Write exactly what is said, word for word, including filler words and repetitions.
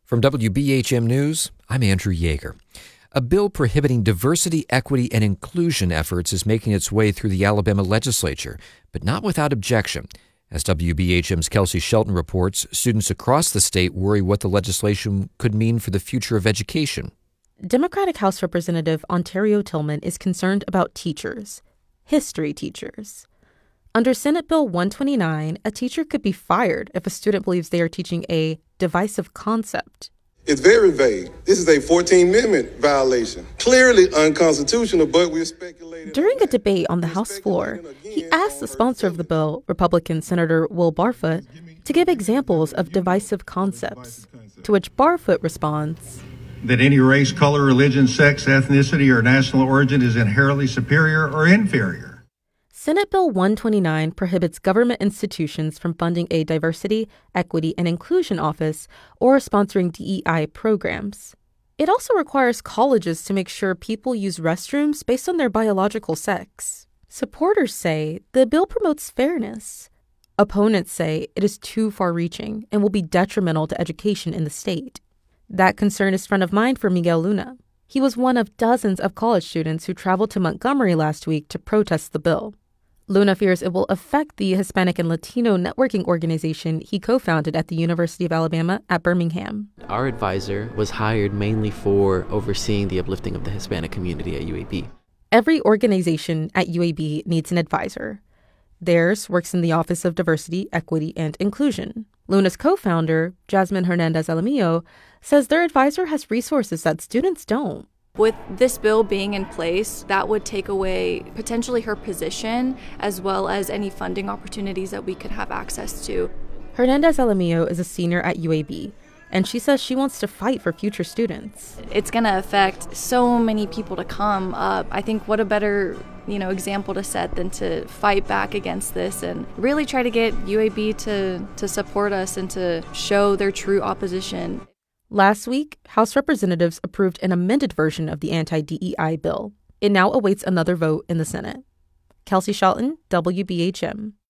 From W B H M News, I'm Andrew Yeager. A bill prohibiting diversity, equity, and inclusion efforts is making its way through the Alabama legislature, but not without objection. As W B H M's Kelsey Shelton reports, students across the state worry what the legislation could mean for the future of education. Democratic House Representative Ontario Tillman is concerned about teachers, history teachers. Under Senate Bill one twenty-nine, a teacher could be fired if a student believes they are teaching a divisive concept. It's very vague. This is a fourteenth Amendment violation. Clearly unconstitutional, but we're speculating. During a debate on the House floor, he asked the sponsor of the bill, Republican Senator Will Barfoot, to give examples of divisive concepts, to which Barfoot responds that any race, color, religion, sex, ethnicity, or national origin is inherently superior or inferior. Senate Bill one twenty-nine prohibits government institutions from funding a diversity, equity, and inclusion office or sponsoring D E I programs. It also requires colleges to make sure people use restrooms based on their biological sex. Supporters say the bill promotes fairness. Opponents say it is too far-reaching and will be detrimental to education in the state. That concern is front of mind for Miguel Luna. He was one of dozens of college students who traveled to Montgomery last week to protest the bill. Luna fears it will affect the Hispanic and Latino networking organization he co-founded at the University of Alabama at Birmingham. Our advisor was hired mainly for overseeing the uplifting of the Hispanic community at U A B. Every organization at U A B needs an advisor. Theirs works in the Office of Diversity, Equity, and Inclusion. Luna's co-founder, Jasmine Hernandez-Alamillo, says their advisor has resources that students don't. With this bill being in place, that would take away potentially her position as well as any funding opportunities that we could have access to. Hernandez-Alamillo is a senior at U A B, and she says she wants to fight for future students. It's going to affect so many people to come up. I think what a better, you know, example to set than to fight back against this and really try to get U A B to, to support us and to show their true opposition. Last week, House representatives approved an amended version of the anti-D E I bill. It now awaits another vote in the Senate. Kelsey Shelton, W B H M.